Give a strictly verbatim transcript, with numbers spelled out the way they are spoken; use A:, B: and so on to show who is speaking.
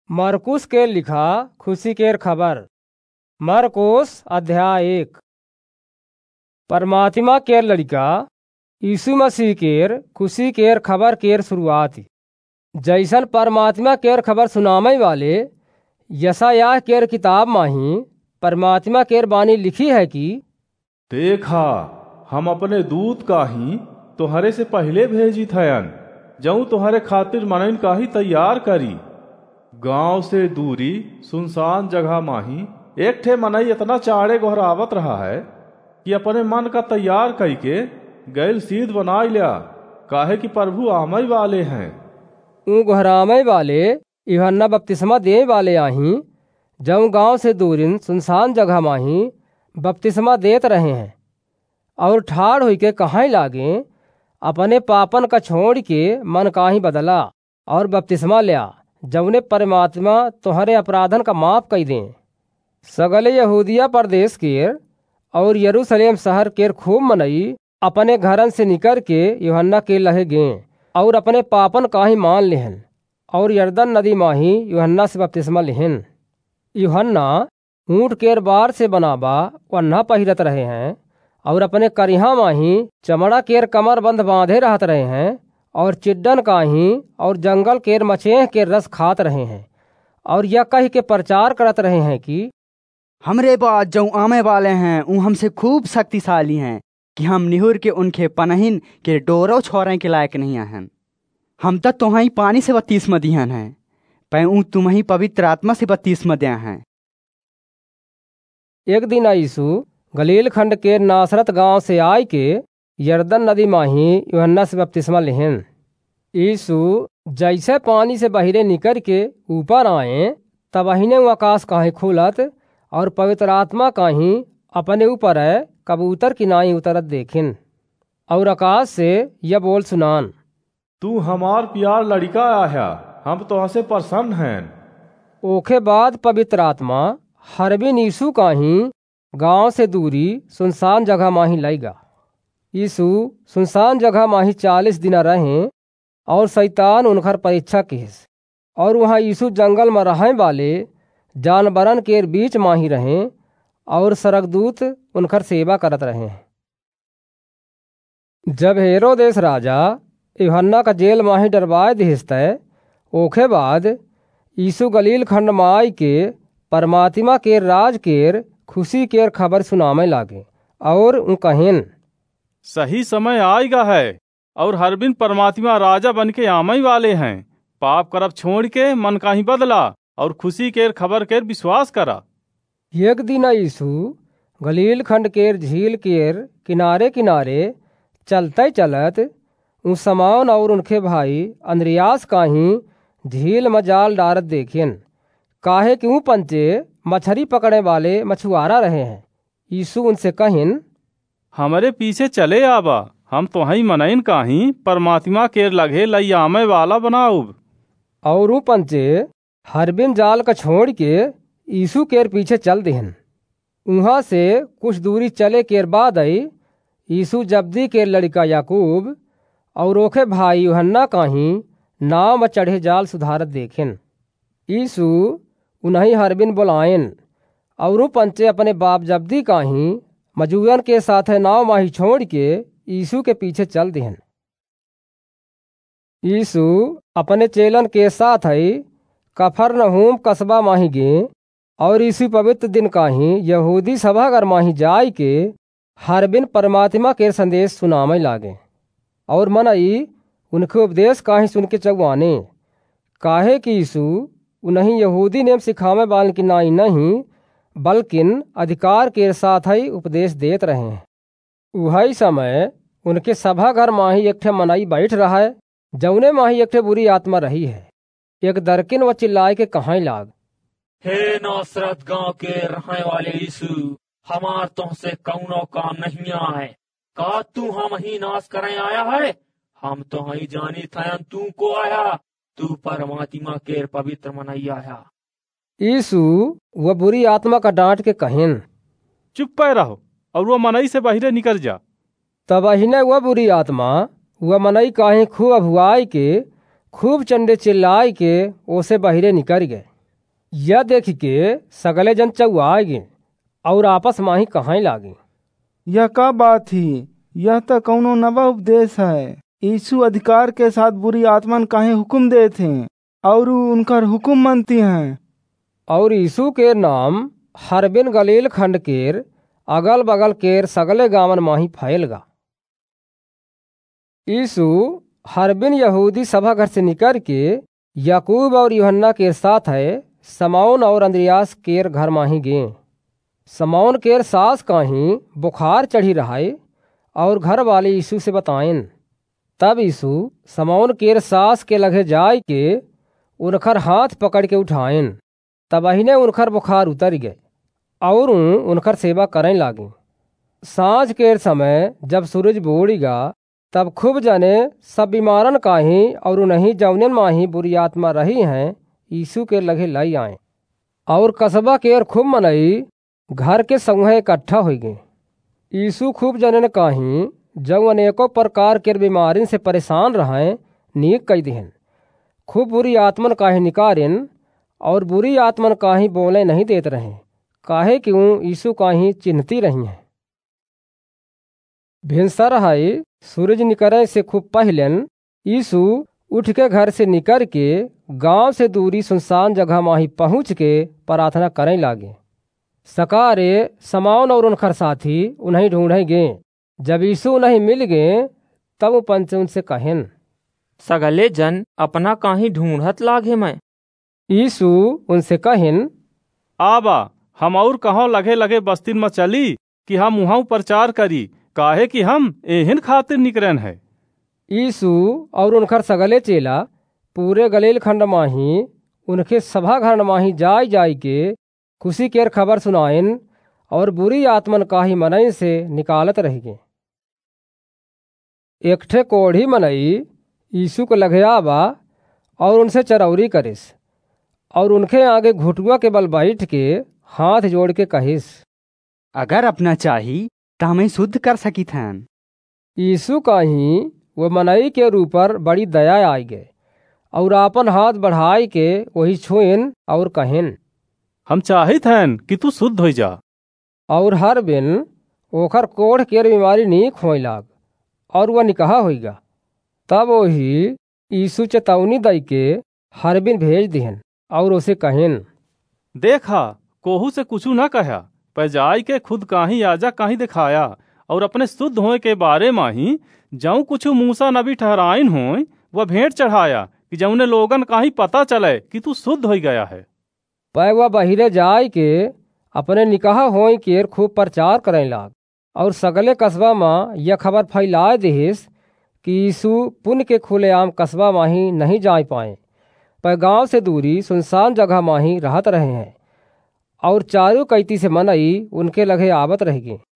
A: मरकुस के लिखा खुशी केर खबर। मरकुस अध्याय एक। परमात्मा केर लड़का यीशु मसीह केर खुशी केर खबर केर शुरुआत। जैसन परमात्मा केर खबर सुनामे वाले यशायाह केर किताब माही परमात्मा केर बानी लिखी है कि
B: देखा, हम अपने दूत का ही तोहरे से पहले भेजी थयन, जऊं तोहरे खातिर मनइन का ही तैयार करी। गांव से दूरी सुनसान जगह माही एक ठे मनई इतना चाड़े गोहरावत रहा है कि अपने मन का तैयार कई के गैल सीध बना लिया, काहे कि प्रभु आमय वाले हैं।
A: ऊ गोहरामे वाले यूहन्ना बपतिस्मा दे वाले आही जऊं गांव से दूरिन सुनसान जगह माही बपतिस्मा देत रहे हैं और ठाड़ हुई के कहाँ लागे अपने पापन का छोड़ के मन काही बदला और बपतिस्मा लिया, जौने परमात्मा तोहरे अपराधन का माफ कई दें। सगले यहूदिया प्रदेश केर और यरूशलेम शहर केर खूब मनई अपने घरन से निकर के यूहन्ना के लहे गए और अपने पापन काही मान लेहन और यरदन नदी माही यूहन्ना से बपतिस्मा लेहन। यूहन्ना ऊँट केर बार से बनाबा वन्ना पहिरत रहे हैं और अपने करिहा माही चमड़ा केर कमर बंद बांधे रहत रहे हैं और चिड्डन काही और जंगल केर मचेह के रस खात रहे हैं और यह कह के प्रचार करत रहे हैं कि
C: हमरे बाद जो आमे वाले हैं ऊ हमसे खूब शक्तिशाली हैं कि हम निहुर के उनके पनहिन के डोरो छोड़े के लायक नहीं हैं। हम तो तुम्हारी पानी से बत्तीसमा दिहन हैं, पर ऊ तुम्हारी पवित्र आत्मा से बत्तीसमा दिया हैं।
A: एक दिन यीशु गलील खंड के नासरत गांव से आय के यरदन नदी माही यूहन्ना से बपतिस्मा लेहन। यीशु जैसे पानी से बहिरे निकर के ऊपर आए तब अहिने आकाश काहे खुलत और पवित्र आत्मा काही अपने ऊपर है कबूतर की नाई उतरत देखिन और आकाश से यह बोल सुनान,
B: तू हमार प्यार लड़का आया, हम तो हसे प्रसन्न हैं।
A: ओखे बाद पवित्र आत्मा हरबिन यीशु काही गांव से दूरी सुनसान जगह माही लाइगा। यीशु सुनसान जगह माही चालीस दिन रहे और शैतान उनकर परीक्षा किस और वहाँ यीशु जंगल में रहें वाले जानवरन के बीच माही रहे और सरगदूत उनकर सेवा करत रहे। जब हेरोदेस राजा यूहन्ना का जेल माही डरवाए दिहस्तै, ओखे बाद यीशु गलील खंड में आई के परमात्मा के राज केर खुशी केर खबर सुनामे लागे और ऊ कहिन,
B: सही समय आएगा है और हर बिन परमात्मा राजा बन के आमय वाले हैं। पाप करब छोड़ के मन का ही बदला और खुशी केर खबर केर विश्वास करा।
A: एक दिन यीशु गलील खंड केर झील केर किनारे किनारे चलते चलत ऊ शमौन और उनके भाई अंद्रियास काही झील में जाल डारत देखिन, काहे कि ऊ पंचे मछली पकड़े वाले मछुआरा रहे हैं। यीशु उनसे कहिन,
B: हमारे पीछे चले आबा, हम तोहई मनइन काही परमात्मा केर लगे लई आमे वाला बनाऊब।
A: और ऊ पंचे हरबिन जाल का छोड़ के यीशु केर पीछे चल दिहन। वहाँ से कुछ दूरी चले केर बाद आई यीशु जब्दी केर लड़का याकूब और ओखे भाई यूहन्ना काही नाव में चढ़े जाल सुधारत देखिन। यीशु उन्हीं हरबिन बुलायन और पंचे अपने बाप जब्दी काही मजूरन के साथ नाव माही छोड़ के यीशु के पीछे चल दिहन। यीशु अपने चेलन के साथ ही कफरनहूम कस्बा माही गे और यीशु पवित्र दिन काही यहूदी सभागर माही जाय के हरबिन परमात्मा के संदेश सुनामे लागे और मनई उनके उपदेश काही सुन के चौआने, काहे कि यीशु उन्हीं यहूदी नेम सिखावे वाले की नाई नहीं बल्किन अधिकार के साथ ही उपदेश देत रहे हैं। वही समय उनके सभाघर माही एक ठे मनई बैठ रहा है, जौने माही एक ठे बुरी आत्मा रही है। एक दरकिन व चिल्लाए के कहाँ लाग,
D: हे नासरत गांव के रहने वाले यीशु, हमार तुमसे कौनो काम नहीं आए, का तू हम ही नाश करें आया है? हम तो ही जानी थयन तू को आया, तू परमात्मा के पवित्र मनई आया।
A: यीशु वह बुरी आत्मा का डांट के कहिन,
B: चुप पे रहो और वो मनई से बाहरे निकल जा।
A: तब अहिने वह बुरी आत्मा वह मनई काहे खूब अभुआई के खूब चंडे चिल्लाए के ओसे बाहरे निकल गए। यह देख के सगले जन चौआए गे और आपस माही कहाँ लागे।
E: यह का बात थी? यह तो कौनो नवा उपदेश है। यीशु अधिकार के साथ बुरी आत्मन काहे हुक्म दे थे और उनकर हुक्म मनती हैं।
A: और यीशु के नाम हरबिन गलील खंड केर अगल बगल केर सगले गावन माही फैलगा। यीशु हरबिन यहूदी सभा घर से निकल के याकूब और यूहन्ना के साथ है समौन और अंद्रियास केर घर माही गे। समौन केर सास काही बुखार चढ़ी रहाय और घर वाले यीशु से बताएन। तब यीशु समौन केर सास के लगे जाय के उनखर हाथ पकड़ के उठाएन। तब अहिने उनखर बुखार उतर गए और उनखर सेवा करें लागे। सांझ के समय जब सूरज बूढ़ीगा तब खूब जने सब बीमारन काही और उन्हीं जौनन माही बुरी आत्मा रही हैं यीशु के लगे लाई आए। और कस्बा के खूब मनई घर के संगे इकट्ठा हो गए। यीशु खूब जनन काही जब अनेकों प्रकार के बीमारिन से परेशान रहें नीक कई दिहन। खूब बुरी आत्मन काहे निकारिन और बुरी आत्मन काही बोले नहीं देत रहे, काहे क्यों यीशु काही चिन्हती रही हैं। भिनसर है सूरज निकले से खूब पहलन यीशु उठ के घर से निकल के गांव से दूरी सुनसान जगह माही पहुँच के प्रार्थना करें लागे। सकारे समौन और उनकर साथी उन्हें ढूंढे गे। जब यीशु उन्हें मिल गए तब पंच उनसे कहेन,
D: सगले जन अपना काही ढूंढत लागे मैं।
A: यीशु उनसे कहेन,
B: आबा हम और कहाँ लगे लगे बस्तीन में चली कि हम वहाँ प्रचार करी, काहे कि हम एहन खातिर निकरन है।
A: यीशु और उनकर सगले चेला पूरे गलील खंड माही उनके सभा घर माही जाय जाय के खुशी केर खबर सुनाइन और बुरी आत्मन काही मनई से निकालत रह गए। एकठे कोढ़ी मनई यीशु को लगे आबा और उनसे चरौरी करिस और उनके आगे घुटुआ के बल बैठ के हाथ जोड़ के कहिस,
C: अगर अपना चाही तो हमें शुद्ध कर सकी थन।
A: यीशु काही वो मनई के ऊपर बड़ी दया आई गए और आपन हाथ बढ़ाई के वही छुइन और कहिन,
B: हम चाहत हन कि तू शुद्ध हो जा।
A: और हर बिन ओखर कोढ़ केर बीमारी नीक होई लाग और वह निकहा होईगा। तब वही यीशु चेतावनी दई के हर बिन भेज दिहन और उसे कहिन,
B: देखा कोहू से कुछ न कहा, पर जाय के खुद काही याजक काही दिखाया और अपने शुद्ध होए के बारे में ही जऊँ कुछ मूसा नबी ठहराइन होए वह भेंट चढ़ाया कि जौने लोगन काही पता चले कि तू शुद्ध हो गया है।
A: पै वह बहिरे जाय के अपने निकाह होई के खूब प्रचार करें लाग और सगले कस्बा में यह खबर फैलाए दिहिस कि यीशु पुण्य के खुलेआम कस्बा माही नहीं जा पाए, पर गांव से दूरी सुनसान जगह माही रहत रहे हैं और चारों कैती से मनई उनके लगे आवत रह गए।